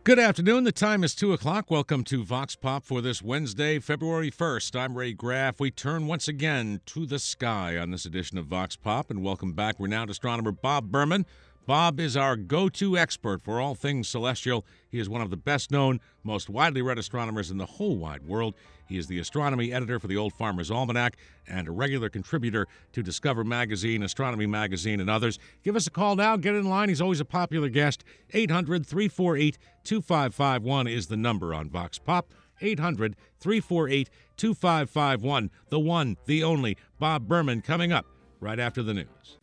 Good afternoon. The time is 2 o'clock. Welcome to Vox Pop for this Wednesday, February 1st. I'm Ray Graff. We turn once again to the sky on this edition of Vox Pop, and welcome back renowned astronomer Bob Berman. Bob is our go-to expert for all things celestial. He is one of the best-known, most widely read astronomers in the whole wide world. He is the astronomy editor for the Old Farmer's Almanac and a regular contributor to Discover Magazine, Astronomy Magazine, and others. Give us a call now. Get in line. He's always a popular guest. 800-348-2551 is the number on Vox Pop. 800-348-2551. The one, the only, Bob Berman, coming up right after the news.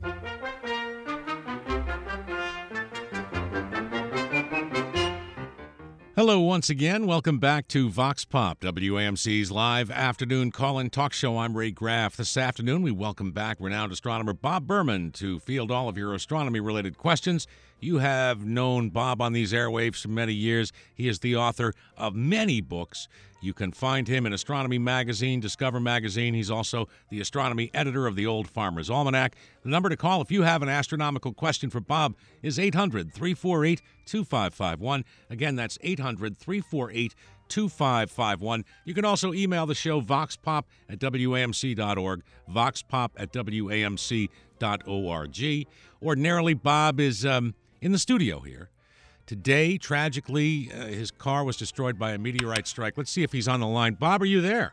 Hello once again. Welcome back to Vox Pop, WAMC's live afternoon call-in talk show. I'm Ray Graff. This afternoon, we welcome back renowned astronomer Bob Berman to field all of your astronomy-related questions. You have known Bob on these airwaves for many years. He is the author of many books. You can find him in Astronomy Magazine, Discover Magazine. He's also the astronomy editor of the Old Farmer's Almanac. The number to call if you have an astronomical question for Bob is 800-348-2551. Again, that's 800-348-2551. You can also email the show voxpop@wamc.org, voxpop@wamc.org. Ordinarily, Bob is in the studio here. Today, tragically, his car was destroyed by a meteorite strike. Let's see if he's on the line. Bob, are you there?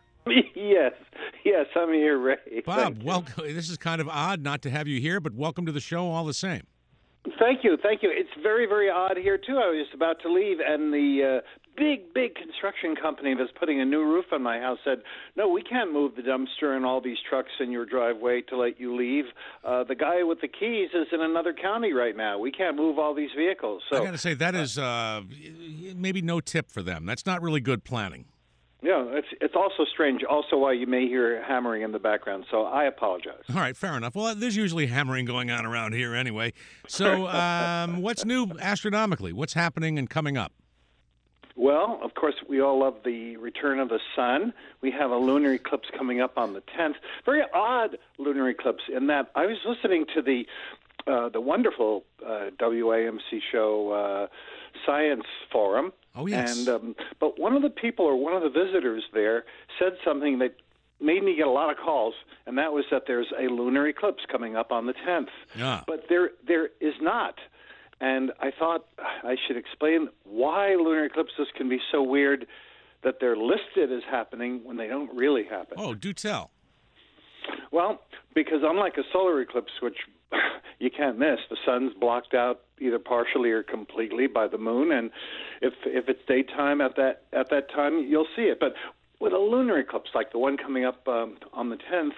Yes, I'm here, Ray. Bob, welcome. This is kind of odd not to have you here, but welcome to the show all the same. Thank you. It's very, very odd here, too. I was just about to leave, and the big construction company that's putting a new roof on my house said, no, we can't move the dumpster and all these trucks in your driveway to let you leave. The guy with the keys is in another county right now. We can't move all these vehicles. So I got to say, that is maybe no tip for them. That's not really good planning. Yeah, it's also strange, also why you may hear hammering in the background, so I apologize. All right, fair enough. Well, there's usually hammering going on around here anyway. So what's new astronomically? What's happening and coming up? Well, of course, we all love the return of the sun. We have a lunar eclipse coming up on the 10th. Very odd lunar eclipse in that I was listening to the wonderful WAMC show Science Forum. Oh, yes. And but one of the people or one of the visitors there said something that made me get a lot of calls, and that was that there's a lunar eclipse coming up on the 10th. Yeah. But there is not. And I thought I should explain why lunar eclipses can be so weird that they're listed as happening when they don't really happen. Oh, do tell. Well, because unlike a solar eclipse, which you can't miss, the sun's blocked out either partially or completely by the moon, and if it's daytime at that time, you'll see it. But with a lunar eclipse like the one coming up on the 10th,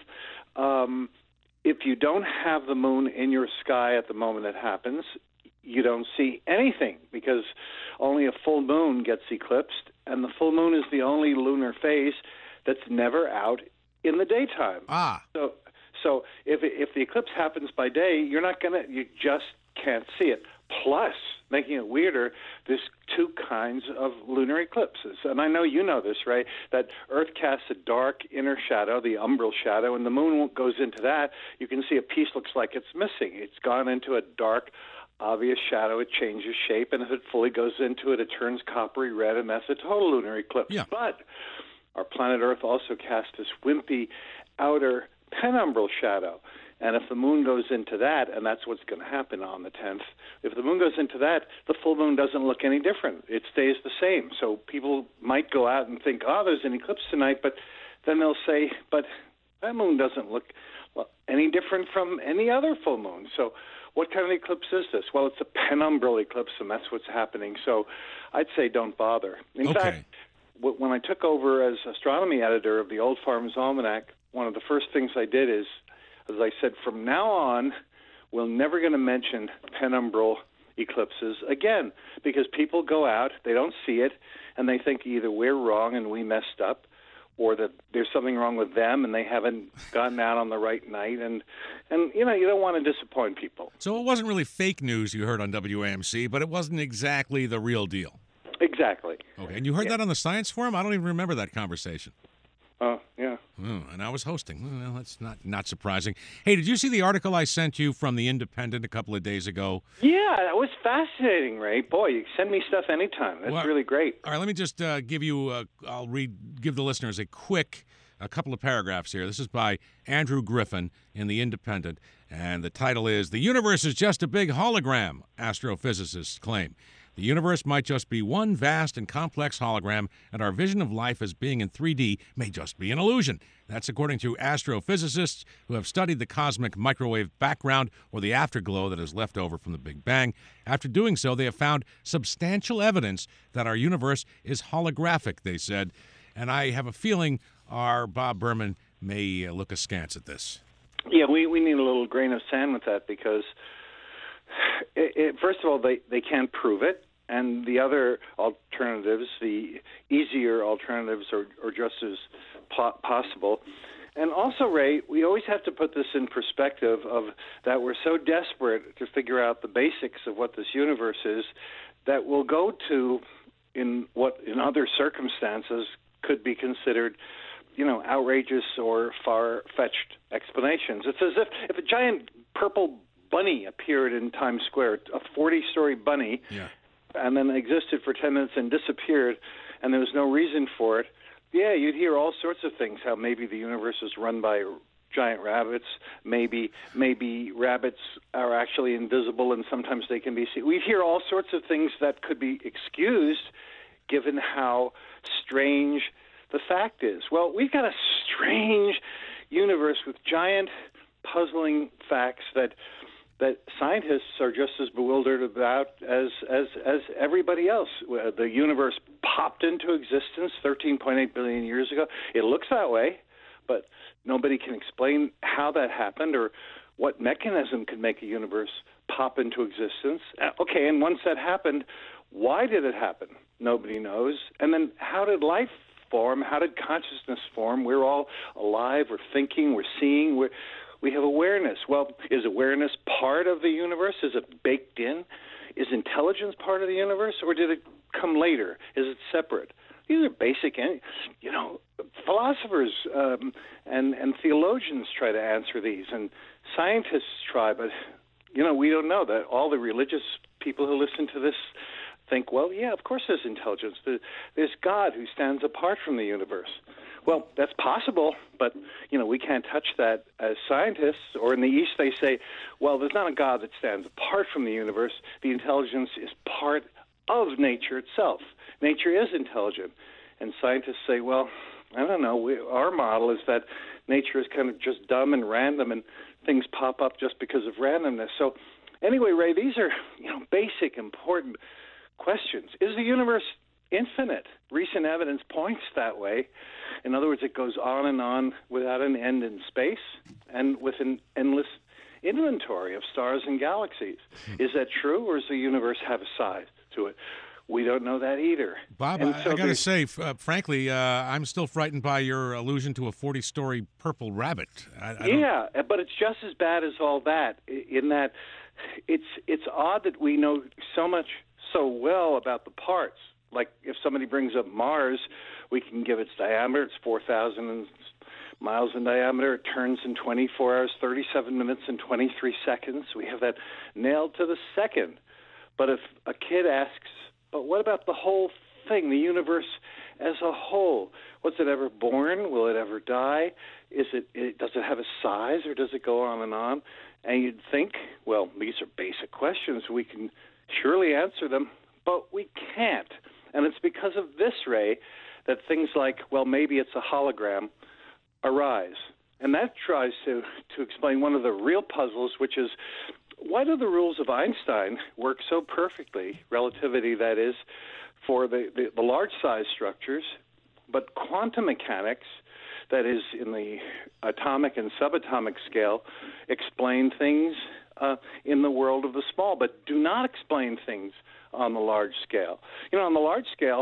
if you don't have the moon in your sky at the moment it happens, you don't see anything because only a full moon gets eclipsed, and the full moon is the only lunar phase that's never out in the daytime. So if the eclipse happens by day, you just can't see it. Plus, making it weirder, there's two kinds of lunar eclipses. And I know you know this, right? That Earth casts a dark inner shadow, the umbral shadow, and the moon goes into that. You can see a piece looks like it's missing. It's gone into a dark, obvious shadow. It changes shape, and if it fully goes into it, it turns coppery red, and that's a total lunar eclipse. Yeah. But our planet Earth also casts this wimpy outer penumbral shadow. And if the moon goes into that, and that's what's going to happen on the 10th, if the moon goes into that, the full moon doesn't look any different. It stays the same. So people might go out and think, oh, there's an eclipse tonight, but then they'll say, but that moon doesn't look any different from any other full moon. So what kind of eclipse is this? Well, it's a penumbral eclipse, and that's what's happening. So I'd say don't bother. In fact, when I took over as astronomy editor of the Old Farmer's Almanac, one of the first things I did is, as I said, from now on, we're never going to mention penumbral eclipses again because people go out, they don't see it, and they think either we're wrong and we messed up or that there's something wrong with them and they haven't gotten out on the right night. And you know, you don't want to disappoint people. So it wasn't really fake news you heard on WAMC, but it wasn't exactly the real deal. Exactly. Okay, and you heard that on the Science Forum? I don't even remember that conversation. Oh, yeah. Oh, and I was hosting. Well, that's not surprising. Hey, did you see the article I sent you from The Independent a couple of days ago? Yeah, that was fascinating, Ray. Boy, you send me stuff anytime. That's really great. All right, let me just give you. Give the listeners a couple of paragraphs here. This is by Andrew Griffin in The Independent, and the title is "The Universe is Just a Big Hologram," astrophysicists claim. The universe might just be one vast and complex hologram, and our vision of life as being in 3D may just be an illusion. That's according to astrophysicists who have studied the cosmic microwave background, or the afterglow that is left over from the Big Bang. After doing so, they have found substantial evidence that our universe is holographic, they said. And I have a feeling our Bob Berman may look askance at this. Yeah, we need a little grain of sand with that because, first of all, they can't prove it. And the other alternatives, the easier alternatives, are just as possible. And also, Ray, we always have to put this in perspective of that we're so desperate to figure out the basics of what this universe is that we'll go to in what in other circumstances could be considered, outrageous or far-fetched explanations. It's as if a giant purple bunny appeared in Times Square, a 40-story bunny, and then existed for 10 minutes and disappeared, and there was no reason for it. Yeah, you'd hear all sorts of things, how maybe the universe is run by giant rabbits, maybe rabbits are actually invisible and sometimes they can be seen. We'd hear all sorts of things that could be excused given how strange the fact is. Well, we've got a strange universe with giant, puzzling facts that scientists are just as bewildered about as everybody else. The universe popped into existence 13.8 billion years ago. It looks that way, but nobody can explain how that happened or what mechanism could make a universe pop into existence. Okay, and once that happened, why did it happen? Nobody knows. And then how did life form? How did consciousness form? We're all alive, we're thinking, we're seeing, we have awareness. Well, is awareness part of the universe? Is it baked in? Is intelligence part of the universe, or did it come later? Is it separate? These are basic, philosophers and theologians try to answer these, and scientists try, but, we don't know. That all the religious people who listen to this think, well, yeah, of course there's intelligence. There's God who stands apart from the universe. Well, that's possible, but, we can't touch that as scientists. Or in the East, they say, well, there's not a God that stands apart from the universe. The intelligence is part of nature itself. Nature is intelligent. And scientists say, well, I don't know. Our model is that nature is kind of just dumb and random, and things pop up just because of randomness. So anyway, Ray, these are, basic, important questions. Is the universe infinite? Recent evidence points that way. In other words, it goes on and on without an end in space and with an endless inventory of stars and galaxies. Is that true, or does the universe have a size to it? We don't know that either. Bob, I got to say, frankly, I'm still frightened by your allusion to a 40-story purple rabbit. But it's just as bad as all that, in that it's odd that we know so well about the parts. Like if somebody brings up Mars, we can give its diameter. It's 4,000 miles in diameter. It turns in 24 hours, 37 minutes, and 23 seconds. We have that nailed to the second. But if a kid asks, but what about the whole thing, the universe as a whole? Was it ever born? Will it ever die? Does it have a size, or does it go on and on? And you'd think, well, these are basic questions. We can surely answer them, but we can't. And it's because of this, Ray, that things like, well, maybe it's a hologram, arise. And that tries to explain one of the real puzzles, which is, why do the rules of Einstein work so perfectly, relativity that is, for the large-size structures, but quantum mechanics, that is in the atomic and subatomic scale, explain things in the world of the small, but do not explain things on the large scale. On the large scale,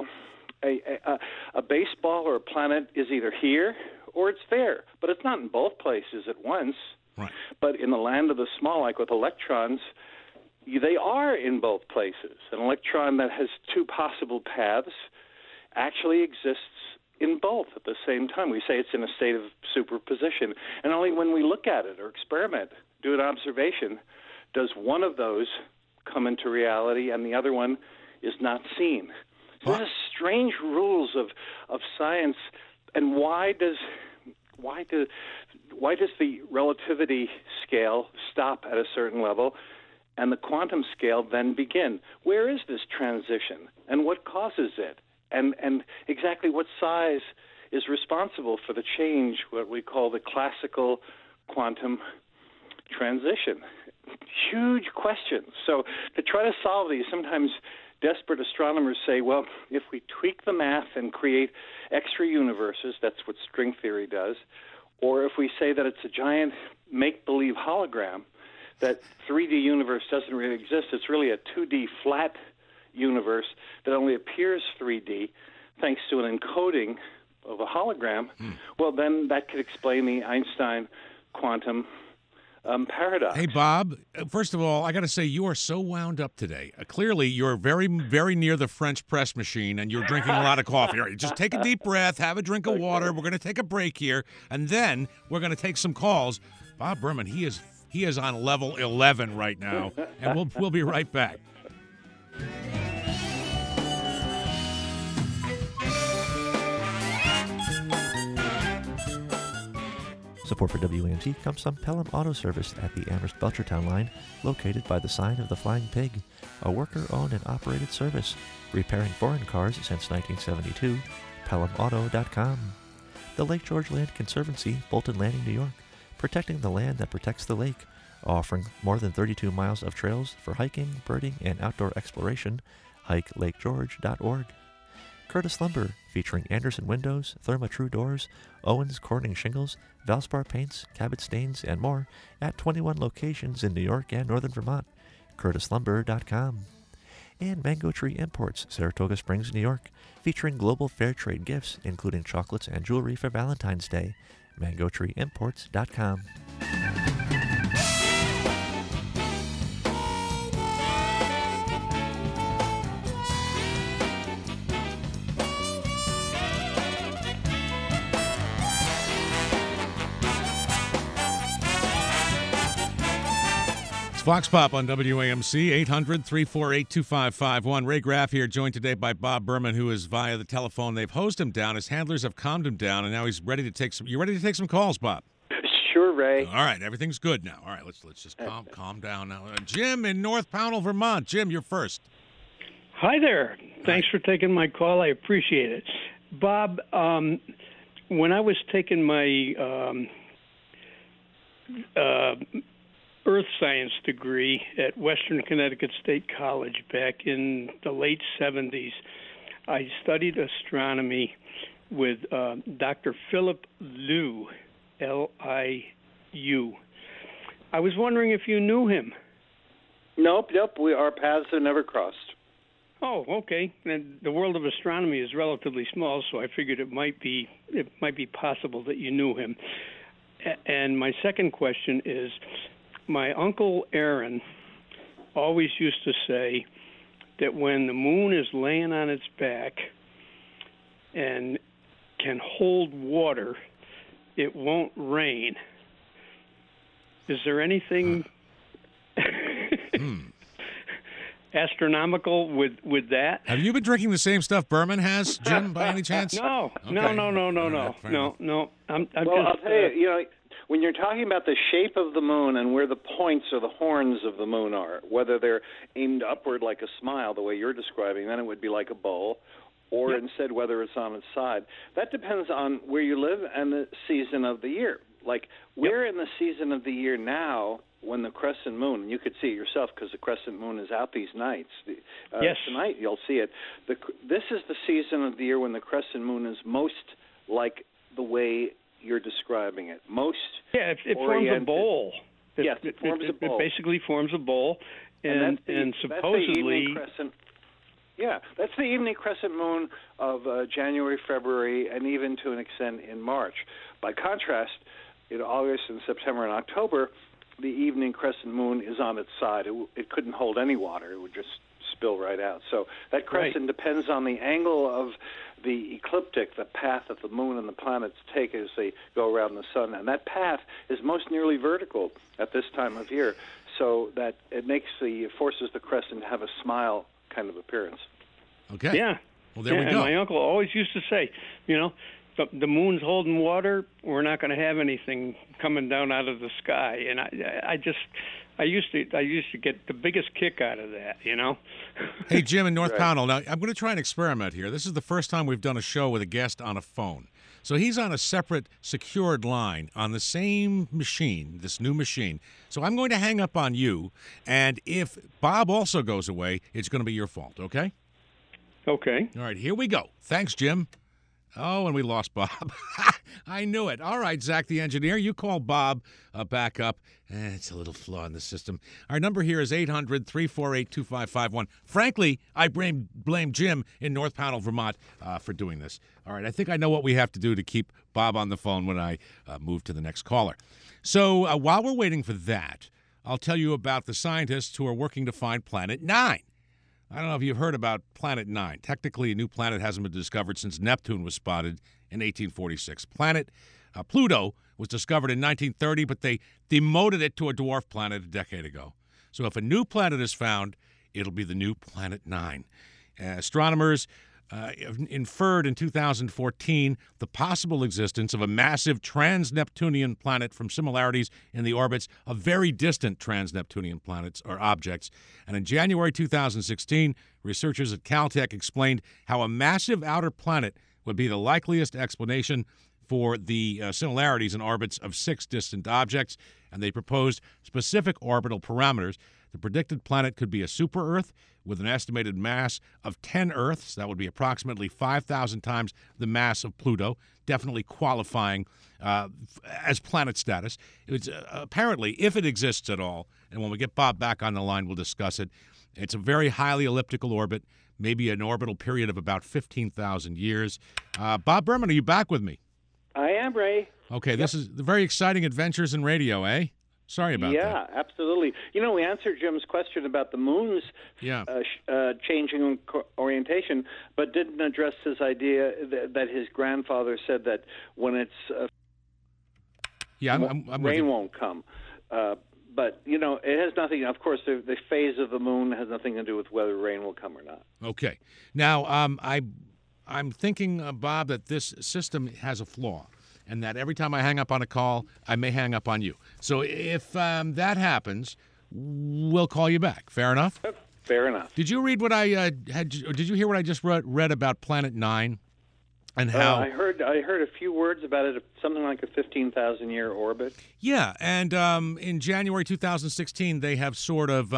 a baseball or a planet is either here or it's there, but it's not in both places at once. Right. But in the land of the small, like with electrons, they are in both places. An electron that has two possible paths actually exists in both at the same time. We say it's in a state of superposition. And only when we look at it or experiment, do an observation, does one of those come into reality and the other one is not seen. So there's strange rules of science. And why does the relativity scale stop at a certain level and the quantum scale then begin? Where is this transition, and what causes it? And exactly what size is responsible for the change, what we call the classical quantum transition? Huge questions. So to try to solve these, sometimes desperate astronomers say, well, if we tweak the math and create extra universes, that's what string theory does, or if we say that it's a giant make-believe hologram, that 3D universe doesn't really exist, it's really a 2D flat universe that only appears 3D thanks to an encoding of a hologram, well, then that could explain the Einstein quantum paradox. Hey, Bob, first of all, I got to say, you are so wound up today. Clearly, you're very, very near the French press machine, and you're drinking a lot of coffee. All right, just take a deep breath, have a drink of water. We're going to take a break here, and then we're going to take some calls. Bob Berman, he is on level 11 right now, and we'll be right back. Support for WAMC comes from Pelham Auto Service at the Amherst Belchertown line, located by the sign of the Flying Pig, a worker-owned and operated service, repairing foreign cars since 1972, pelhamauto.com. The Lake George Land Conservancy, Bolton Landing, New York, protecting the land that protects the lake, offering more than 32 miles of trails for hiking, birding, and outdoor exploration. HikeLakeGeorge.org. Curtis Lumber, featuring Anderson Windows, Therma-Tru Doors, Owens Corning Shingles, Valspar Paints, Cabot Stains, and more at 21 locations in New York and Northern Vermont. CurtisLumber.com. And Mango Tree Imports, Saratoga Springs, New York, featuring global fair trade gifts, including chocolates and jewelry for Valentine's Day. MangoTreeImports.com. Vox Pop on WAMC, 800-348-2551. Ray Graff here, joined today by Bob Berman, who is via the telephone. They've hosed him down. His handlers have calmed him down, and now he's ready to take some. You ready to take some calls, Bob? Sure, Ray. All right, everything's good now. All right, let's just calm down now. Jim in North Pownell, Vermont. Jim, you're first. Hi there. Thanks for taking my call. I appreciate it. Bob, when I was taking my Earth Science degree at Western Connecticut State College back in the late 70s, I studied astronomy with Dr. Philip Liu, L-I-U. I was wondering if you knew him. Nope. Our paths have never crossed. Oh, okay. And the world of astronomy is relatively small, so I figured it might be possible that you knew him. And my second question is, my Uncle Aaron always used to say that when the moon is laying on its back and can hold water, it won't rain. Is there anything astronomical with that? Have you been drinking the same stuff Berman has, Jim, by any chance? No. Okay. No. I'll tell you, when you're talking about the shape of the moon and where the points or the horns of the moon are, whether they're aimed upward like a smile, the way you're describing, then it would be like a bowl, or instead whether it's on its side. That depends on where you live and the season of the year. Like, we're in the season of the year now when the crescent moon, and you could see it yourself because the crescent moon is out these nights. Yes. Tonight you'll see it. This is the season of the year when the crescent moon is most like the way you're describing it. It forms a bowl. It forms a bowl. It basically forms a bowl, and supposedly. That's the evening crescent moon of January, February, and even to an extent in March. By contrast, in August and September and October, the evening crescent moon is on its side. It couldn't hold any water. It would just spill right out. So that crescent depends on the angle of the ecliptic, the path that the moon and the planets take as they go around the sun. And that path is most nearly vertical at this time of year, so that it forces the crescent to have a smile kind of appearance. Okay. Yeah. Well, there we go. And my uncle always used to say, the moon's holding water, we're not going to have anything coming down out of the sky. And I used to get the biggest kick out of that, Hey, Jim in North Pownell, now I'm going to try an experiment here. This is the first time we've done a show with a guest on a phone. So he's on a separate secured line on the same machine, this new machine. So I'm going to hang up on you, and if Bob also goes away, it's going to be your fault, okay? Okay. All right, here we go. Thanks, Jim. Oh, and we lost Bob. I knew it. All right, Zach the engineer, you call Bob back up. It's a little flaw in the system. Our number here is 800-348-2551. Frankly, I blame Jim in North Pownell, Vermont, for doing this. All right, I think I know what we have to do to keep Bob on the phone when I move to the next caller. So while we're waiting for that, I'll tell you about the scientists who are working to find Planet 9. I don't know if you've heard about Planet 9. Technically, a new planet hasn't been discovered since Neptune was spotted in 1846. Planet Pluto was discovered in 1930, but they demoted it to a dwarf planet a decade ago. So if a new planet is found, it'll be the new Planet 9. Astronomers inferred in 2014 the possible existence of a massive trans-Neptunian planet from similarities in the orbits of very distant trans-Neptunian planets or objects. And in January 2016, researchers at Caltech explained how a massive outer planet would be the likeliest explanation for the similarities in orbits of 6 distant objects, and they proposed specific orbital parameters. The predicted planet could be a super-Earth with an estimated mass of 10 Earths. That would be approximately 5,000 times the mass of Pluto, definitely qualifying as planet status. It's apparently, if it exists at all, and when we get Bob back on the line, we'll discuss it. It's a very highly elliptical orbit, maybe an orbital period of about 15,000 years. Bob Berman, are you back with me? I am, Ray. Okay, This is the very exciting adventures in radio, eh? Sorry about that. Yeah, absolutely. We answered Jim's question about the moon's changing orientation, but didn't address his idea that his grandfather said that when it's rain won't come. But, it has nothing, of course, the phase of the moon has nothing to do with whether rain will come or not. Okay. Now, I'm thinking, Bob, that this system has a flaw, and that every time I hang up on a call, I may hang up on you. So if that happens, we'll call you back. Fair enough? Fair enough. Did you read what I had? Did you hear what I just read about Planet 9 and how? I heard a few words about it, something like a 15,000-year orbit. Yeah, and in January 2016, they have sort of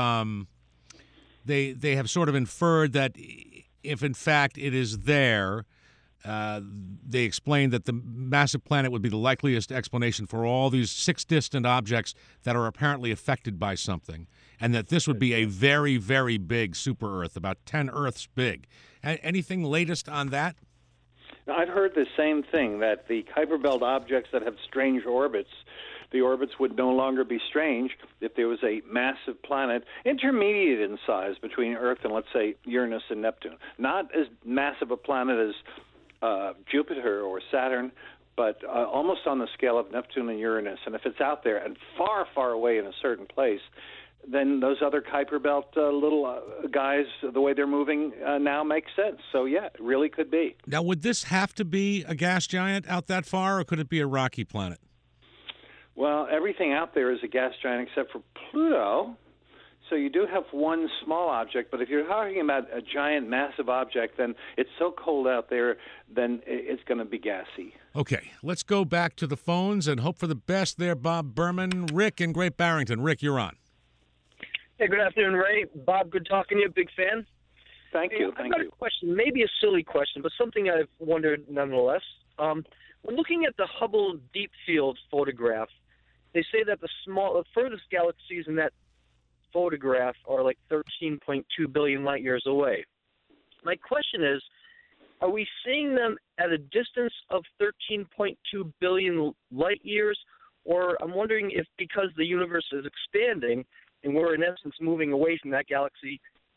they have sort of inferred that if in fact it is there. They explained that the massive planet would be the likeliest explanation for all these 6 distant objects that are apparently affected by something, and that this would be a very, very big super-Earth, about 10 Earths big. Anything latest on that? I've heard the same thing, that the Kuiper Belt objects that have strange orbits, the orbits would no longer be strange if there was a massive planet, intermediate in size between Earth and, let's say, Uranus and Neptune. Not as massive a planet as Jupiter or Saturn, but almost on the scale of Neptune and Uranus. And if it's out there and far, far away in a certain place, then those other Kuiper Belt little guys, the way they're moving now makes sense. So, yeah, it really could be. Now, would this have to be a gas giant out that far, or could it be a rocky planet? Well, everything out there is a gas giant except for Pluto. So you do have one small object, but if you're talking about a giant, massive object, then it's so cold out there, then it's going to be gassy. Okay, let's go back to the phones and hope for the best there, Bob Berman. Rick in Great Barrington. Rick, you're on. Hey, good afternoon, Ray. Bob, good talking to you. Big fan. Thank you. I've got a question, maybe a silly question, but something I've wondered nonetheless. When looking at the Hubble Deep Field photograph, they say that the furthest galaxies in that photograph are like 13.2 billion light years away. My question is, are we seeing them at a distance of 13.2 billion light years, or I'm wondering if because the universe is expanding and we're in essence moving away from that galaxy,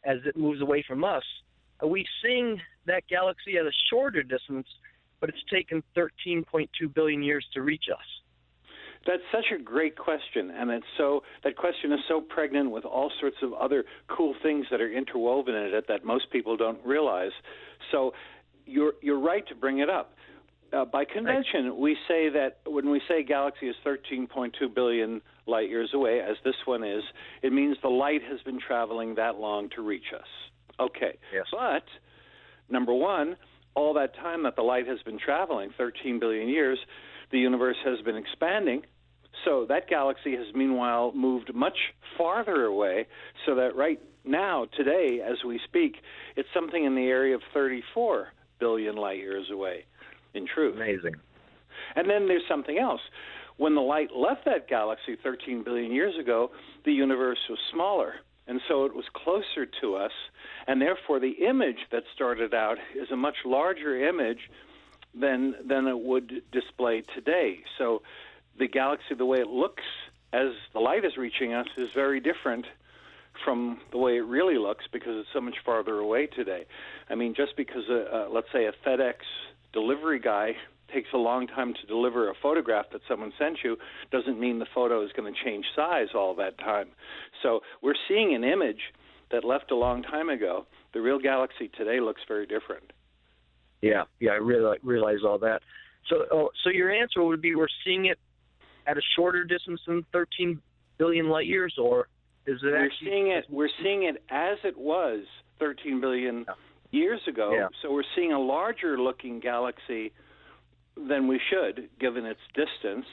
as it moves away from us, are we seeing that galaxy at a shorter distance, but it's taken 13.2 billion years to reach us? That's such a great question, and that question is so pregnant with all sorts of other cool things that are interwoven in it that most people don't realize. So you're right to bring it up. By convention, we say that when we say galaxy is 13.2 billion light years away, as this one is, it means the light has been traveling that long to reach us. Okay. Yes. But, number one, all that time that the light has been traveling, 13 billion years, the universe has been expanding. So that galaxy has meanwhile moved much farther away, so that right now, today, as we speak, it's something in the area of 34 billion light years away, in truth. Amazing. And then there's something else. When the light left that galaxy 13 billion years ago, the universe was smaller, and so it was closer to us, and therefore the image that started out is a much larger image than it would display today. So the galaxy, the way it looks as the light is reaching us, is very different from the way it really looks because it's so much farther away today. I mean, just because, let's say, a FedEx delivery guy takes a long time to deliver a photograph that someone sent you doesn't mean the photo is going to change size all that time. So we're seeing an image that left a long time ago. The real galaxy today looks very different. Yeah, I really realize all that. So your answer would be we're seeing it at a shorter distance than 13 billion light years, or is it actually? We're seeing it as it was 13 billion years ago. Yeah. So we're seeing a larger looking galaxy than we should, given its distance.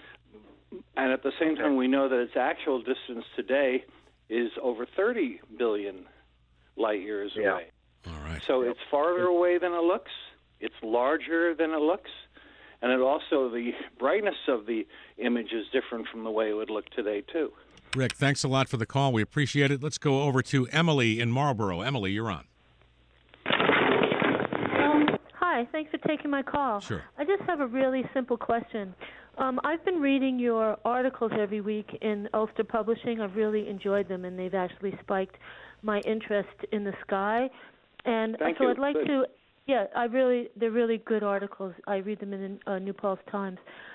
And at the same time, we know that its actual distance today is over 30 billion light years away. All right. So it's farther away than it looks. It's larger than it looks. And it also, the brightness of the image is different from the way it would look today, too. Rick, thanks a lot for the call. We appreciate it. Let's go over to Emily in Marlboro. Emily, you're on. Hi, thanks for taking my call. Sure. I just have a really simple question. I've been reading your articles every week in Ulster Publishing. I've really enjoyed them, and they've actually spiked my interest in the sky. And Thank so you. I'd like Good. to, they're really good articles. I read them in New Pulse Times.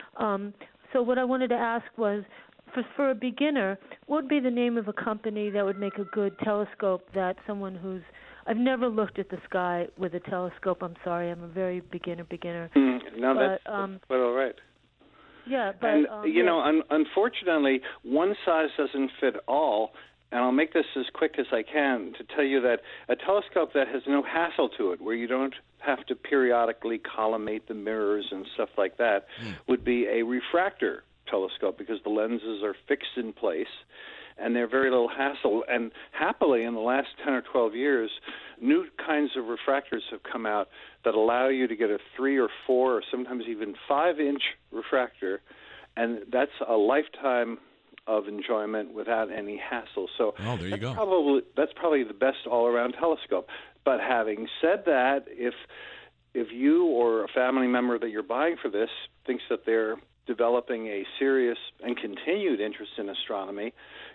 So what I wanted to ask was, for a beginner, what would be the name of a company that would make a good telescope that someone I've never looked at the sky with a telescope. I'm sorry, I'm a very beginner. No, that's quite all right. Yeah, but And, unfortunately, one size doesn't fit all, and I'll make this as quick as I can to tell you that a telescope that has no hassle to it, where you don't have to periodically collimate the mirrors and stuff like that, would be a refractor telescope, because the lenses are fixed in place and they're very little hassle. And happily, in the last 10 or 12 years, new kinds of refractors have come out that allow you to get a 3 or 4 or sometimes even 5-inch refractor, and that's a lifetime of enjoyment without any hassle. So there you go. That's probably the best all-around telescope. But having said that, if you or a family member that you're buying for this thinks that they're developing a serious and continued interest in astronomy,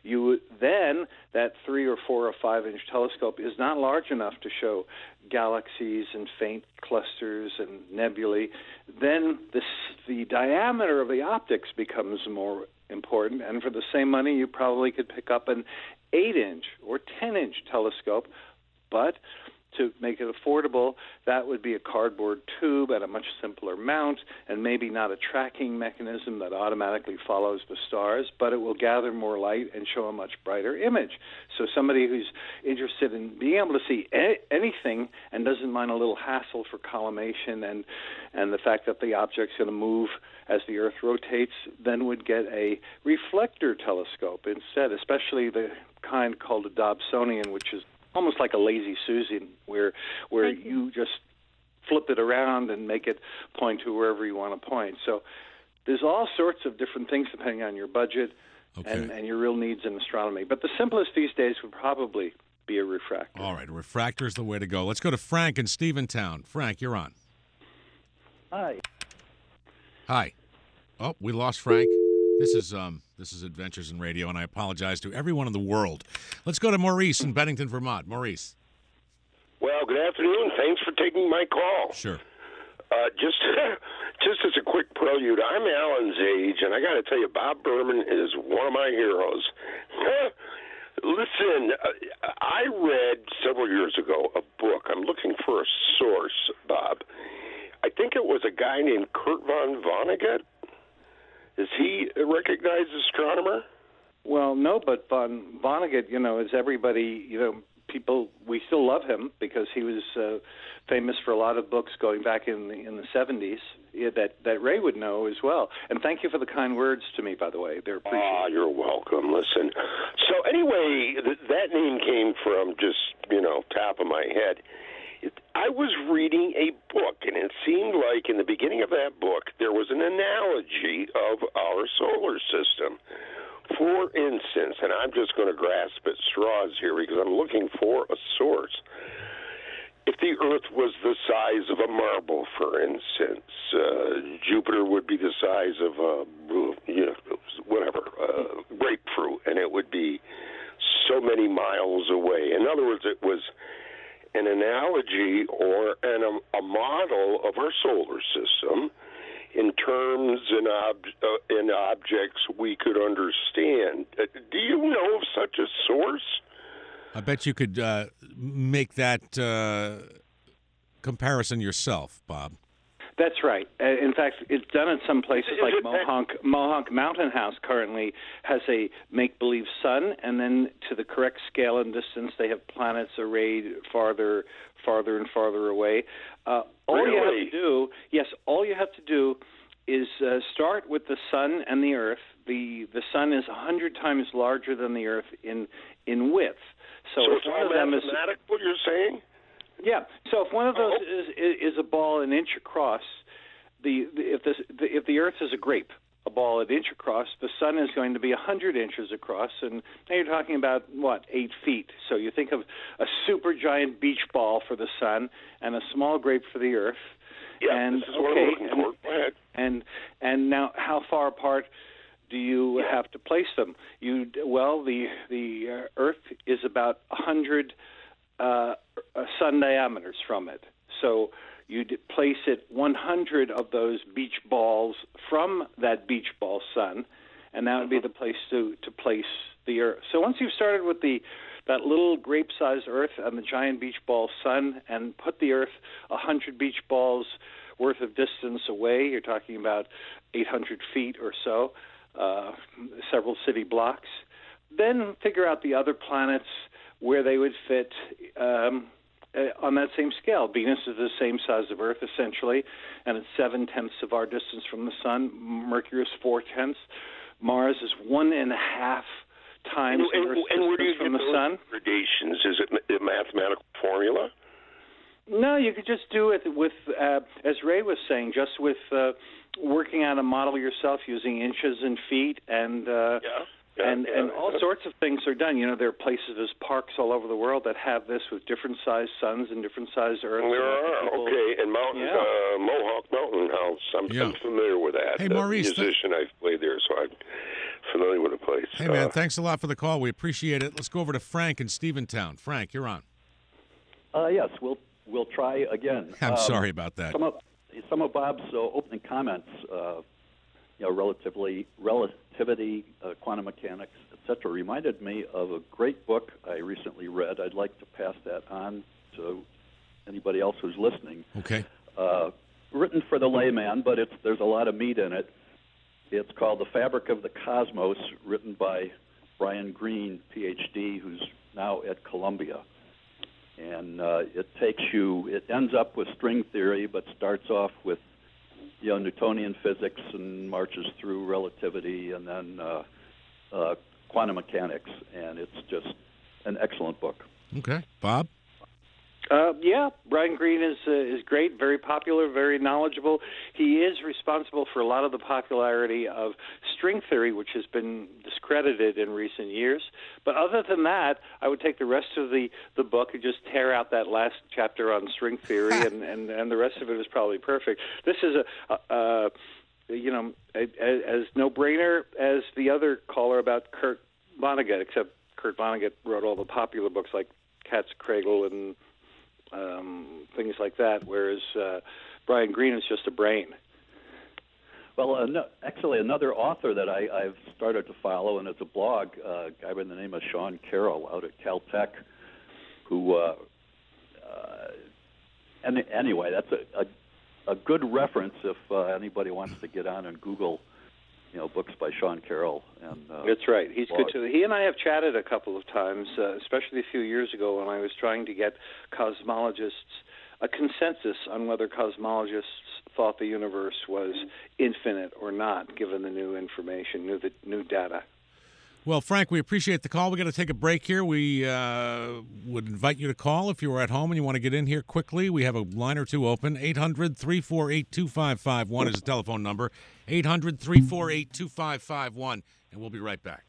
then that 3 or 4 or 5-inch telescope is not large enough to show galaxies and faint clusters and nebulae. Then the diameter of the optics becomes more important, and for the same money you probably could pick up an 8-inch or 10-inch telescope, but to make it affordable, that would be a cardboard tube and a much simpler mount, and maybe not a tracking mechanism that automatically follows the stars, but it will gather more light and show a much brighter image. So somebody who's interested in being able to see anything and doesn't mind a little hassle for collimation and the fact that the object's going to move as the Earth rotates, then would get a reflector telescope instead, especially the kind called a Dobsonian, which is almost like a lazy Susan, where you just flip it around and make it point to wherever you want to point. So there's all sorts of different things depending on your budget and your real needs in astronomy. But the simplest these days would probably be a refractor. All right, a refractor is the way to go. Let's go to Frank in Steventown. Frank, you're on. Hi. Hi. Oh, we lost Frank. This This is Adventures in Radio, and I apologize to everyone in the world. Let's go to Maurice in Bennington, Vermont. Maurice. Well, good afternoon. Thanks for taking my call. Sure. Just as a quick prelude, I'm Alan's age, and I got to tell you, Bob Berman is one of my heroes. Listen, I read several years ago a book. I'm looking for a source, Bob. I think it was a guy named Kurt von Vonnegut. Is he a recognized astronomer? Well, no, but von Vonnegut, is everybody, people, we still love him because he was famous for a lot of books going back in the 70s that Ray would know as well. And thank you for the kind words to me, by the way. They're appreciated. Oh, you're welcome. Listen. So anyway, that name came from just, top of my head. I was reading a book, and it seemed like in the beginning of that book there was an analogy of our solar system. For instance, and I'm just going to grasp at straws here because I'm looking for a source. If the Earth was the size of a marble, for instance, Jupiter would be the size of a, grapefruit, and it would be so many miles away. In other words, it was an analogy or a model of our solar system in terms and objects we could understand. Do you know of such a source? I bet you could make that comparison yourself, Bob. That's right. In fact, it's done in some places like Mohonk Mountain House currently has a make-believe sun, and then to the correct scale and distance, they have planets arrayed farther and farther away. All you have to do is start with the sun and the Earth. The sun is 100 times larger than the Earth in width. So it's all mathematical, what you're saying? Yeah. So if one of those is a ball an inch across, if the Earth is a grape, a ball an inch across, the sun is going to be 100 inches across, and now you're talking about 8 feet. So you think of a super giant beach ball for the sun and a small grape for the Earth. Yeah, this is what I'm looking for. Go ahead. And now, how far apart do you have to place them? The Earth is about 100 sun diameters from it. So you place it 100 of those beach balls from that beach ball sun, and that would be the place to place the Earth. So once you've started with that little grape-sized Earth and the giant beach ball sun, and put the Earth 100 beach balls worth of distance away, you're talking about 800 feet or so, several city blocks, then figure out the other planets where they would fit on that same scale. Venus is the same size of Earth, essentially, and it's 7/10 of our distance from the sun. Mercury is 4/10. Mars is 1.5 times Earth's distance from the sun. Gradations? Is it a mathematical formula? No, you could just do it with, as Ray was saying, just with working out a model yourself using inches and feet and all sorts of things are done. There are places, there's parks all over the world that have this with different sized suns and different sized Earths. There are, okay. And Mohonk Mountain House, I'm familiar with that. Hey, Maurice. Musician, I've played there, so I'm familiar with the place. Hey, man, thanks a lot for the call. We appreciate it. Let's go over to Frank in Steventown. Frank, you're on. Yes, we'll try again. I'm sorry about that. Some of Bob's opening comments, relativity, quantum mechanics, etc., reminded me of a great book I recently read. I'd like to pass that on to anybody else who's listening. Okay. Written for the layman, but there's a lot of meat in it. It's called The Fabric of the Cosmos, written by Brian Greene, Ph.D., who's now at Columbia. And it ends up with string theory, but starts off with Newtonian physics and marches through relativity and then quantum mechanics, and it's just an excellent book. Okay. Bob? Brian Greene is great, very popular, very knowledgeable. He is responsible for a lot of the popularity of string theory, which has been discredited in recent years. But other than that, I would take the rest of the book and just tear out that last chapter on string theory, and the rest of it is probably perfect. This is as no-brainer as the other caller about Kurt Vonnegut, except Kurt Vonnegut wrote all the popular books like Cat's Cradle and things like that, whereas Brian Greene is just a brain. Well, actually, another author that I've started to follow, and it's a blog, a guy by the name of Sean Carroll out at Caltech, who, anyway, that's a good reference if anybody wants to get on and Google, books by Sean Carroll. And that's right. He's blogs. good too. He and I have chatted a couple of times, especially a few years ago when I was trying to get cosmologists a consensus on whether cosmologists thought the universe was infinite or not, given the new information, new data. Well, Frank, we appreciate the call. We've got to take a break here. We would invite you to call if you were at home and you want to get in here quickly. We have a line or two open. 800-348-2551 is the telephone number. 800-348-2551, and we'll be right back.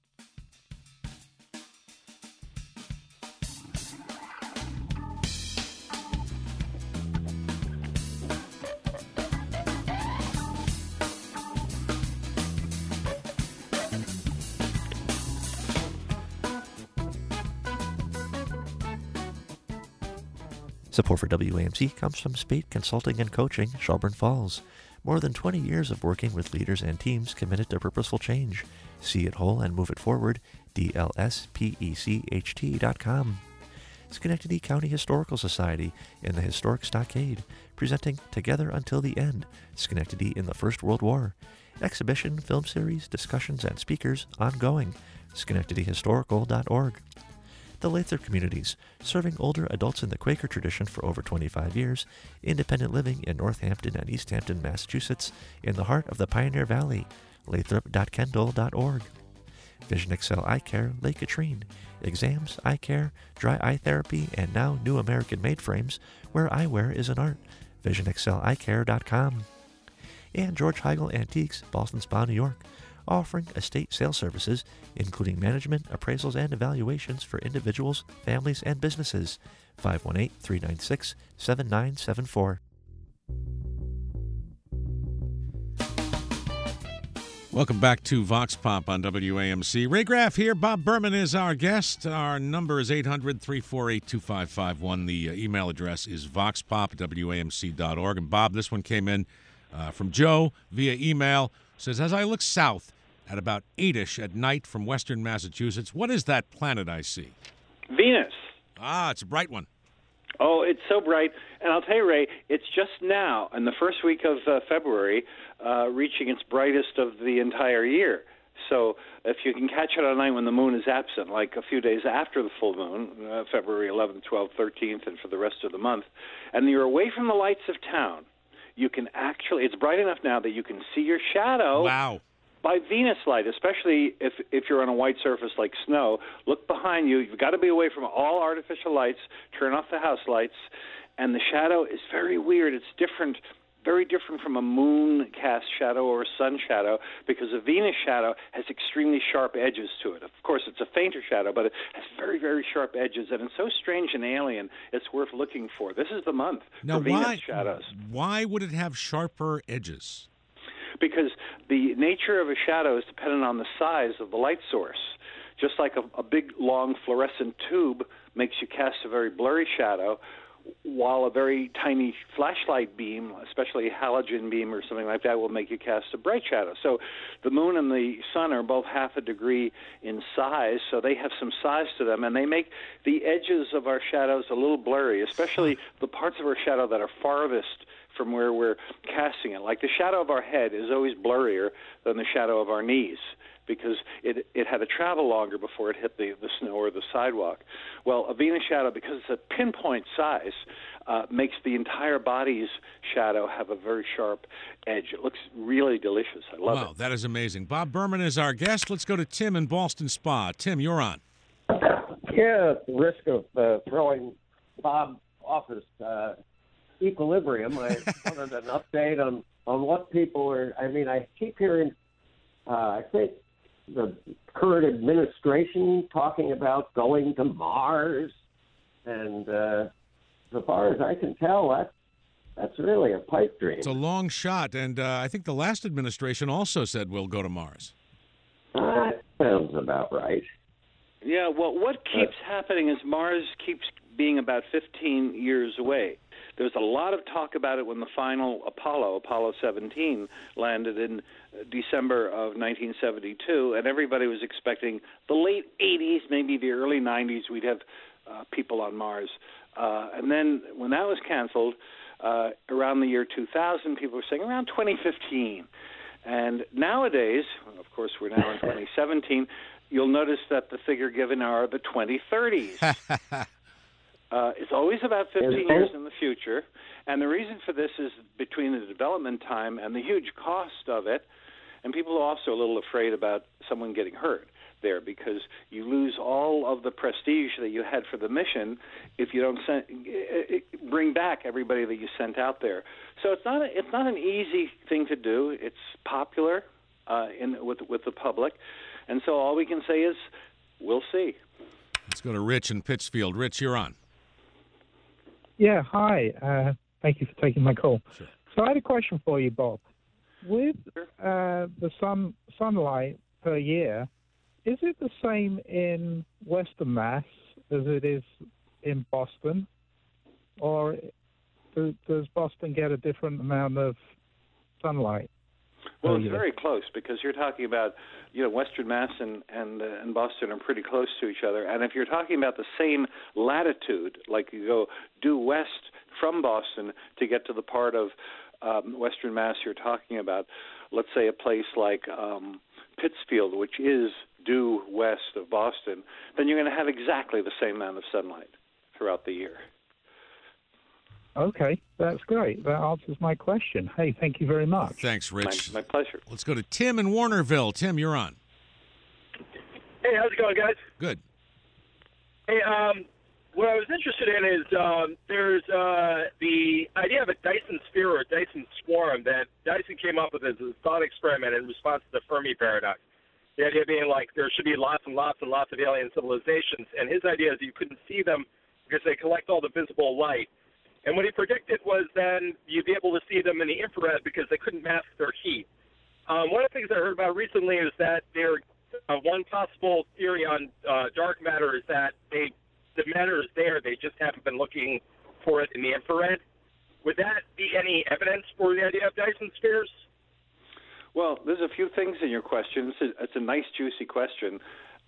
Support for WAMC comes from Spade Consulting and Coaching, Shelburne Falls. More than 20 years of working with leaders and teams committed to purposeful change. See it whole and move it forward. DLSPECHT.com. Schenectady County Historical Society in the Historic Stockade, presenting Together Until the End, Schenectady in the First World War. Exhibition, film series, discussions, and speakers ongoing. SchenectadyHistorical.org. The Lathrop Communities, serving older adults in the Quaker tradition for over 25 years, independent living in Northampton and East Hampton, Massachusetts, in the heart of the Pioneer Valley, lathrop.kendall.org. Vision Excel Eye Care, Lake Katrine, exams, eye care, dry eye therapy, and now new American-made frames, where eyewear is an art, visionexceleyecare.com. And George Heigl Antiques, Boston Spa, New York, offering estate sales services, including management, appraisals, and evaluations for individuals, families, and businesses. 518-396-7974. Welcome back to Vox Pop on WAMC. Ray Graff here. Bob Berman is our guest. Our number is 800-348-2551. The email address is voxpop@wamc.org. And Bob, this one came in from Joe via email. Says, as I look south at about 8-ish at night from western Massachusetts, what is that planet I see? Venus. Ah, it's a bright one. Oh, it's so bright. And I'll tell you, Ray, it's just now, in the first week of February, reaching its brightest of the entire year. So if you can catch it at night when the moon is absent, like a few days after the full moon, February 11th, 12th, 13th, and for the rest of the month, and you're away from the lights of town, you can actually, it's bright enough now that you can see your shadow. Wow. By Venus light, especially if you're on a white surface like snow. Look behind you. You've got to be away from all artificial lights. Turn off the house lights. And the shadow is very weird. It's different, very different from a moon-cast shadow or a sun shadow, because a Venus shadow has extremely sharp edges to it. Of course, it's a fainter shadow, but it has very, very sharp edges, and it's so strange and alien, it's worth looking for. This is the month for Venus shadows. Why would it have sharper edges? Because the nature of a shadow is dependent on the size of the light source. Just like a big, long fluorescent tube makes you cast a very blurry shadow, while a very tiny flashlight beam, especially a halogen beam or something like that, will make you cast a bright shadow. So the moon and the sun are both half a degree in size, so they have some size to them, and they make the edges of our shadows a little blurry, especially the parts of our shadow that are farthest from where we're casting it. Like the shadow of our head is always blurrier than the shadow of our knees, because it had to travel longer before it hit the snow or the sidewalk. Well, a Venus shadow, because it's a pinpoint size, makes the entire body's shadow have a very sharp edge. It looks really delicious. I love it. Wow, that is amazing. Bob Berman is our guest. Let's go to Tim in Ballston Spa. Tim, you're on. Yeah, at the risk of throwing Bob off his equilibrium, I wanted an update on what people are. I mean, I keep hearing, I think, the current administration talking about going to Mars, and so far as I can tell, That's really a pipe dream. It's a long shot, and I think the last administration also said we'll go to Mars. That sounds about right. Yeah, well, what keeps happening is Mars keeps being about 15 years away. There was a lot of talk about it when the final Apollo 17, landed in December of 1972, and everybody was expecting the late 80s, maybe the early 90s, we'd have people on Mars. And then when that was canceled, around the year 2000, people were saying around 2015. And nowadays, of course, we're now in 2017, you'll notice that the figure given are the 2030s. It's always about 15 years in the future, and the reason for this is between the development time and the huge cost of it, and people are also a little afraid about someone getting hurt there because you lose all of the prestige that you had for the mission if you don't bring back everybody that you sent out there. So it's not an easy thing to do. It's popular with the public, and so all we can say is we'll see. Let's go to Rich in Pittsfield. Rich, you're on. Yeah, hi. Thank you for taking my call. Sure. So I had a question for you, Bob. With the sunlight per year, is it the same in Western Mass as it is in Boston? Or does Boston get a different amount of sunlight? Well, it's very close because you're talking about, Western Mass and Boston are pretty close to each other. And if you're talking about the same latitude, like you go due west from Boston to get to the part of Western Mass you're talking about, let's say a place like Pittsfield, which is due west of Boston, then you're going to have exactly the same amount of sunlight throughout the year. Okay, that's great. That answers my question. Hey, thank you very much. Thanks, Rich. My pleasure. Let's go to Tim in Warnerville. Tim, you're on. Hey, how's it going, guys? Good. Hey, what I was interested in is there's the idea of a Dyson sphere or a Dyson swarm that Dyson came up with as a thought experiment in response to the Fermi paradox. The idea being like there should be lots and lots and lots of alien civilizations, and his idea is you couldn't see them because they collect all the visible light. And what he predicted was then you'd be able to see them in the infrared because they couldn't mask their heat. One of the things I heard about recently is that one possible theory on dark matter is that the matter is there, they just haven't been looking for it in the infrared. Would that be any evidence for the idea of Dyson spheres? Well, there's a few things in your question. It's a nice, juicy question.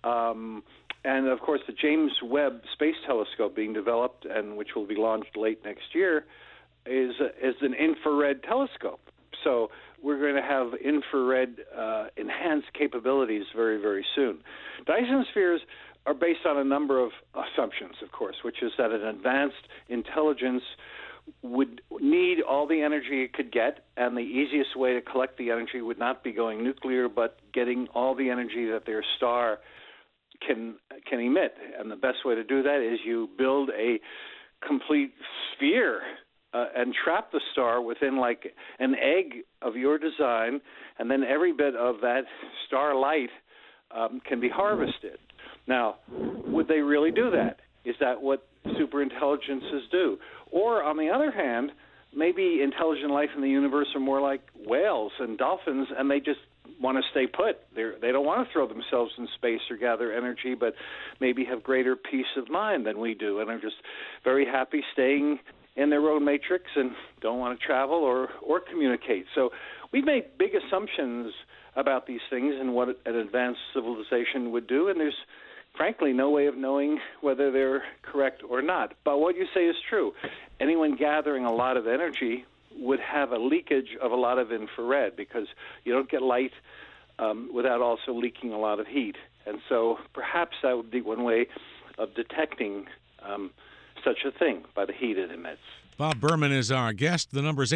And, of course, the James Webb Space Telescope being developed and which will be launched late next year is an infrared telescope. So we're going to have infrared enhanced capabilities very, very soon. Dyson spheres are based on a number of assumptions, of course, which is that an advanced intelligence would need all the energy it could get, and the easiest way to collect the energy would not be going nuclear, but getting all the energy that their star can emit. And the best way to do that is you build a complete sphere and trap the star within like an egg of your design, and then every bit of that starlight can be harvested. Now, would they really do that? Is that what superintelligences do? Or, on the other hand, maybe intelligent life in the universe are more like whales and dolphins, and they just want to stay put. They don't want to throw themselves in space or gather energy, but maybe have greater peace of mind than we do, and are just very happy staying in their own matrix and don't want to travel or communicate. So we've made big assumptions about these things and what an advanced civilization would do, and there's frankly no way of knowing whether they're correct or not. But what you say is true. Anyone gathering a lot of energy would have a leakage of a lot of infrared because you don't get light without also leaking a lot of heat. And so perhaps that would be one way of detecting such a thing by the heat it emits. Bob Berman is our guest. The number is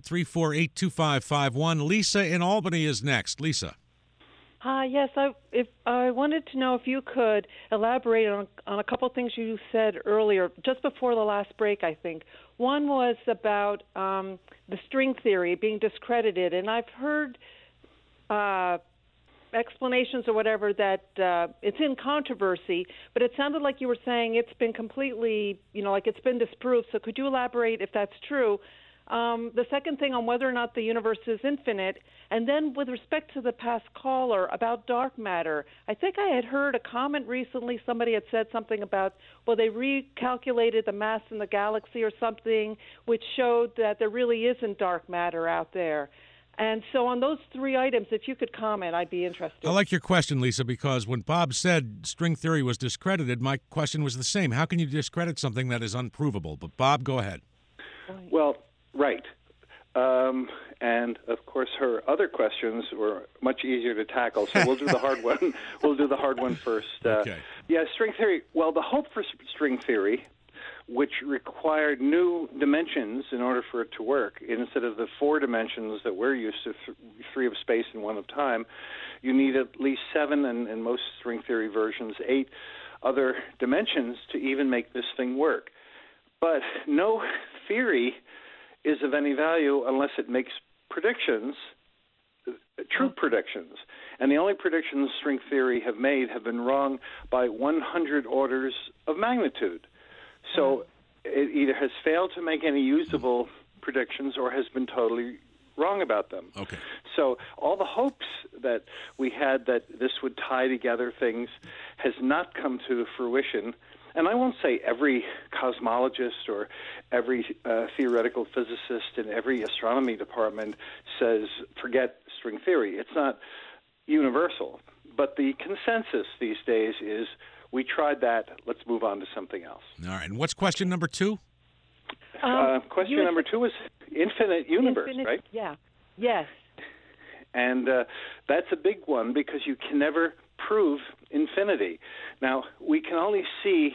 800-348-2551. Lisa in Albany is next. Lisa. Hi, yes, I wanted to know if you could elaborate on a couple things you said earlier, just before the last break, I think. One was about the string theory being discredited, and I've heard explanations or whatever that it's in controversy, but it sounded like you were saying it's been completely, like it's been disproved. So could you elaborate if that's true? The second thing on whether or not the universe is infinite, and then with respect to the past caller about dark matter, I think I had heard a comment recently. Somebody had said something about, well, they recalculated the mass in the galaxy or something, which showed that there really isn't dark matter out there. And so on those three items, if you could comment, I'd be interested. I like your question, Lisa, because when Bob said string theory was discredited, my question was the same. How can you discredit something that is unprovable? But Bob, go ahead. Well, right. And, of course, her other questions were much easier to tackle, so we'll do the hard one. We'll do the hard one first. Okay. Yeah, string theory. Well, the hope for string theory, which required new dimensions in order for it to work, instead of the 4 dimensions that we're used to, 3 of space and 1 of time, you need at least 7, and in most string theory versions, 8 other dimensions to even make this thing work. But no theory is of any value unless it makes predictions, true predictions. And the only predictions string theory have made have been wrong by 100 orders of magnitude. So it either has failed to make any usable predictions or has been totally wrong about them. Okay. So all the hopes that we had that this would tie together things has not come to fruition. And I won't say every cosmologist or every theoretical physicist in every astronomy department says, forget string theory. It's not universal. But the consensus these days is, we tried that, let's move on to something else. All right. And what's question number 2? Question number 2 is infinite universe, right? Yeah. Yes. And that's a big one because you can never prove infinity. Now, we can only see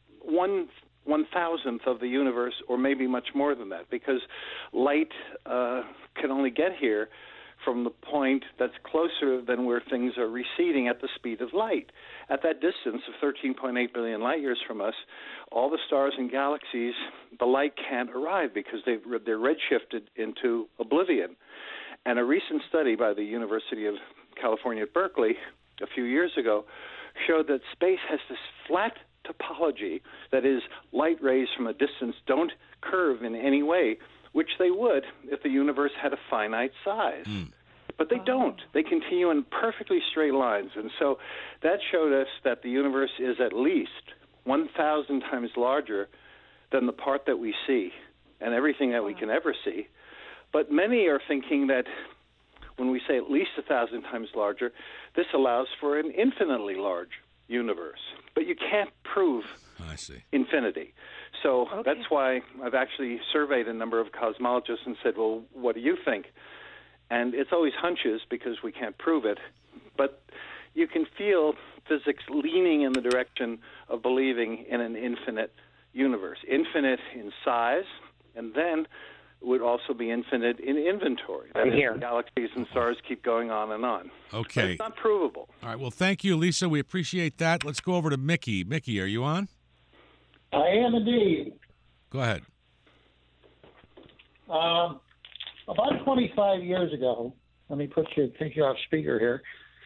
1/1000th of the universe, or maybe much more than that, because light can only get here from the point that's closer than where things are receding at the speed of light. At that distance of 13.8 billion light years from us, all the stars and galaxies, the light can't arrive because they're redshifted into oblivion. And a recent study by the University of California at Berkeley a few years ago showed that space has this flat topology, that is, light rays from a distance don't curve in any way, which they would if the universe had a finite size. But they don't. They continue in perfectly straight lines. And so that showed us that the universe is at least 1,000 times larger than the part that we see and everything that we can ever see. But many are thinking that when we say at least 1,000 times larger, this allows for an infinitely large universe. But you can't prove infinity. So that's why I've actually surveyed a number of cosmologists and said, well, what do you think? And it's always hunches because we can't prove it. But you can feel physics leaning in the direction of believing in an infinite universe. Infinite in size, and then would also be infinite in inventory. I'm here. Galaxies and stars keep going on and on. Okay. But it's not provable. All right. Well, thank you, Lisa. We appreciate that. Let's go over to Mickey. Mickey, are you on? I am indeed. Go ahead. About 25 years ago, let me take you off speaker here.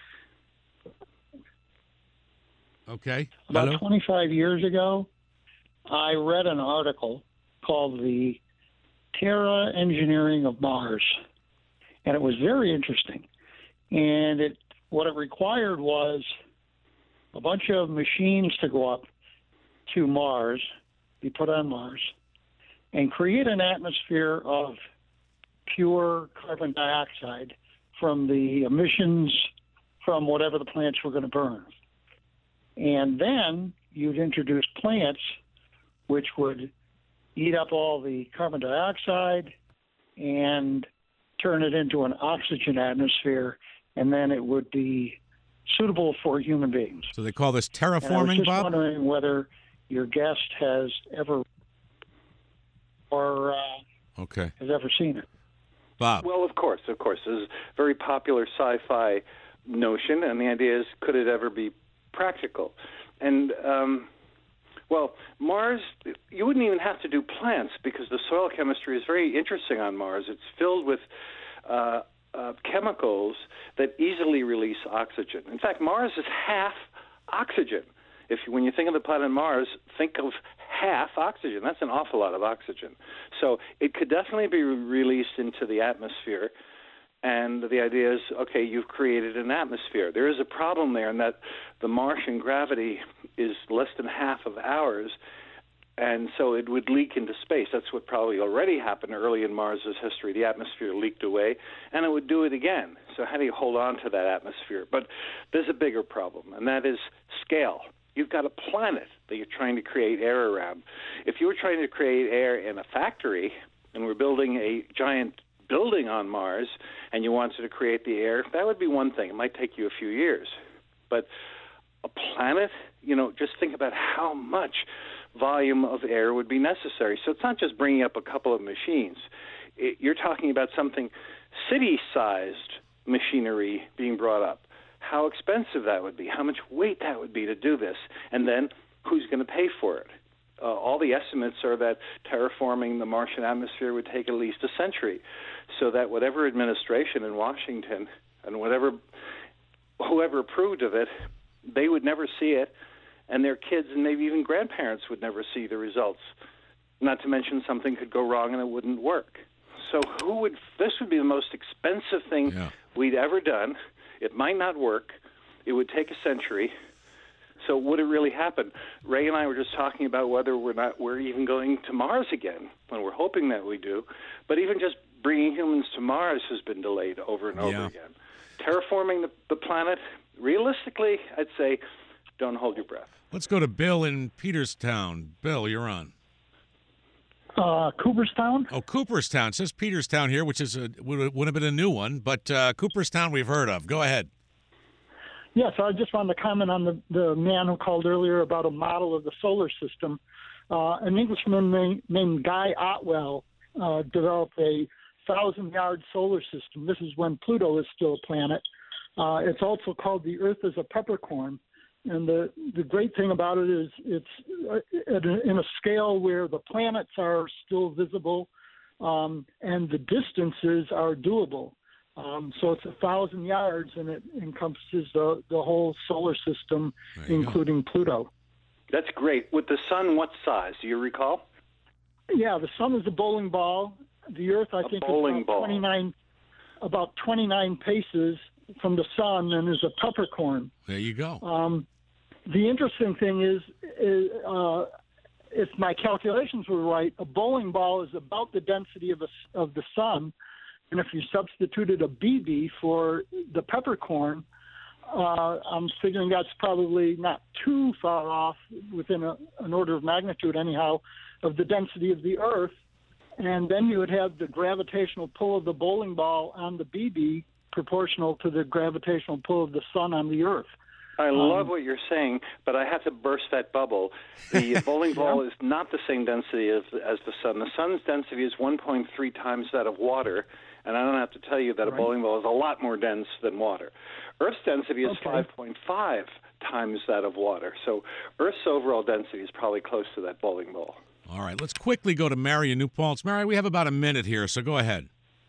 Okay. About 25 years ago, I read an article called The Terra Engineering of Mars, and it was very interesting. And what it required was a bunch of machines to go up to Mars, be put on Mars, and create an atmosphere of pure carbon dioxide from the emissions from whatever the plants were going to burn. And then you'd introduce plants which would eat up all the carbon dioxide and turn it into an oxygen atmosphere, and then it would be suitable for human beings. So they call this terraforming, and I was just Bob? wondering whether your guest has ever has ever seen it. Bob. Well, of course. This is a very popular sci-fi notion, and the idea is, could it ever be practical? And, Mars, you wouldn't even have to do plants because the soil chemistry is very interesting on Mars. It's filled with chemicals that easily release oxygen. In fact, Mars is half oxygen. When you think of the planet Mars, think of half oxygen. That's an awful lot of oxygen. So it could definitely be released into the atmosphere. And the idea is, okay, you've created an atmosphere. There is a problem there in that the Martian gravity is less than half of ours, and so it would leak into space. That's what probably already happened early in Mars's history. The atmosphere leaked away, and it would do it again. So how do you hold on to that atmosphere? But there's a bigger problem, and that is scale. You've got a planet that you're trying to create air around. If you were trying to create air in a factory, and we're building a giant building on Mars, and you wanted to create the air, that would be one thing. It might take you a few years. But a planet, just think about how much volume of air would be necessary. So it's not just bringing up a couple of machines. You're talking about something city-sized machinery being brought up. How expensive that would be, how much weight that would be to do this, and then who's going to pay for it? All the estimates are that terraforming the Martian atmosphere would take at least a century, so that whatever administration in Washington and whoever approved of it, they would never see it, and their kids and maybe even grandparents would never see the results. Not to mention something could go wrong and it wouldn't work. So this would be the most expensive thing we'd ever done. It might not work. It would take a century. So would it really happen? Ray and I were just talking about whether we're even going to Mars again, when we're hoping that we do. But even just bringing humans to Mars has been delayed over and over again. Terraforming the planet, realistically, I'd say don't hold your breath. Let's go to Bill in Peterstown. Bill, you're on. Cooperstown? Oh, Cooperstown. It says Peterstown here, which would have been a new one, but Cooperstown we've heard of. Go ahead. Yes, I just wanted to comment on the man who called earlier about a model of the solar system. An Englishman named Guy Otwell developed a 1,000-yard solar system. This is when Pluto is still a planet. It's also called the Earth as a Peppercorn. And the great thing about it is it's in a scale where the planets are still visible and the distances are doable. So it's 1,000 yards, and it encompasses the whole solar system, including Pluto. That's great. With the sun, what size? Do you recall? Yeah, the sun is a bowling ball. The Earth, I think, is about 29 paces from the sun and is a peppercorn. There you go. The interesting thing is if my calculations were right, a bowling ball is about the density of the sun. And if you substituted a BB for the peppercorn, I'm figuring that's probably not too far off, within an order of magnitude anyhow, of the density of the Earth. And then you would have the gravitational pull of the bowling ball on the BB proportional to the gravitational pull of the sun on the Earth. I love what you're saying, but I have to burst that bubble. The bowling ball is not the same density as the sun. The sun's density is 1.3 times that of water, and I don't have to tell you that a bowling ball is a lot more dense than water. Earth's density is 5.5 times that of water. So Earth's overall density is probably close to that bowling ball. All right, let's quickly go to Mary in New Paltz. Mary, we have about a minute here, so go ahead.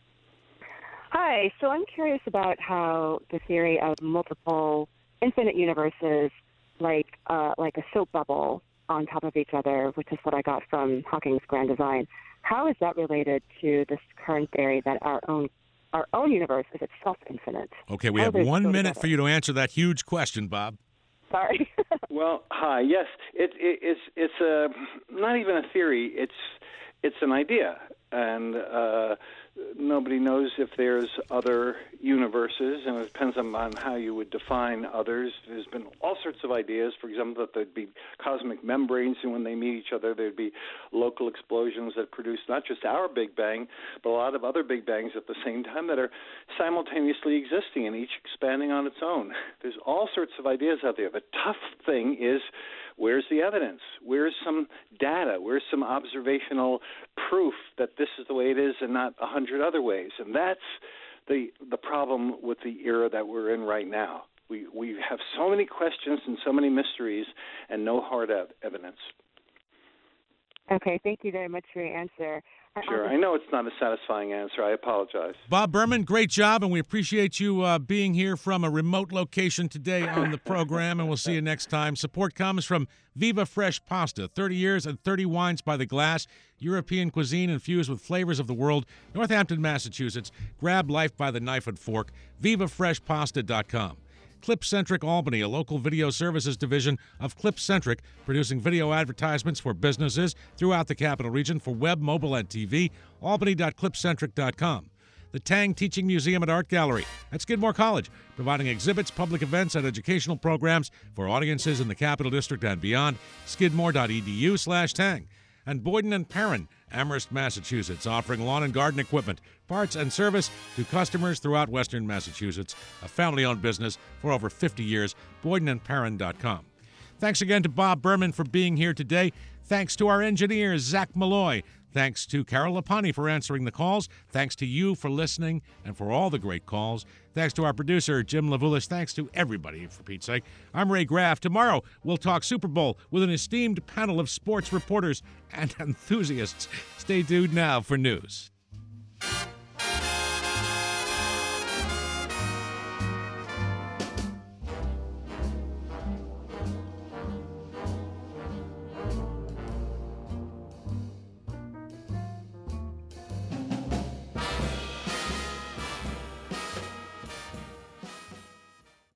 Hi, so I'm curious about how the theory of multiple infinite universes, like a soap bubble on top of each other, which is what I got from Hawking's grand design. How is that related to this current theory that our own universe is itself infinite? Okay, we have 1 minute for you to answer that huge question, Bob. Sorry. Well, hi. Yes, it's not even a theory. It's an idea, and nobody knows if there's other universes, and it depends on how you would define others. There's been all sorts of ideas, for example, that there'd be cosmic membranes, and when they meet each other, there'd be local explosions that produce not just our Big Bang, but a lot of other Big Bangs at the same time that are simultaneously existing and each expanding on its own. There's all sorts of ideas out there. The tough thing is, where's the evidence? Where's some data? Where's some observational proof that this is the way it is and not 100 other ways? And that's the problem with the era that we're in right now. We have so many questions and so many mysteries and no hard evidence. Okay, thank you very much for your answer. Sure. I know it's not a satisfying answer. I apologize. Bob Berman, great job, and we appreciate you being here from a remote location today on the program, and we'll see you next time. Support comes from Viva Fresh Pasta, 30 years and 30 wines by the glass, European cuisine infused with flavors of the world, Northampton, Massachusetts. Grab life by the knife and fork, vivafreshpasta.com. ClipCentric Albany, a local video services division of ClipCentric, producing video advertisements for businesses throughout the Capital Region for web, mobile, and TV. Albany.clipcentric.com. The Tang Teaching Museum and Art Gallery at Skidmore College, providing exhibits, public events, and educational programs for audiences in the Capital District and beyond. Skidmore.edu/Tang. And Boyden & Perrin, Amherst, Massachusetts, offering lawn and garden equipment, parts, and service to customers throughout western Massachusetts, a family-owned business for over 50 years, BoydenandPerrin.com. Thanks again to Bob Berman for being here today. Thanks to our engineer, Zach Malloy. Thanks to Carol Lapani for answering the calls. Thanks to you for listening and for all the great calls. Thanks to our producer, Jim Lavulis. Thanks to everybody, for Pete's sake. I'm Ray Graff. Tomorrow, we'll talk Super Bowl with an esteemed panel of sports reporters and enthusiasts. Stay tuned now for news.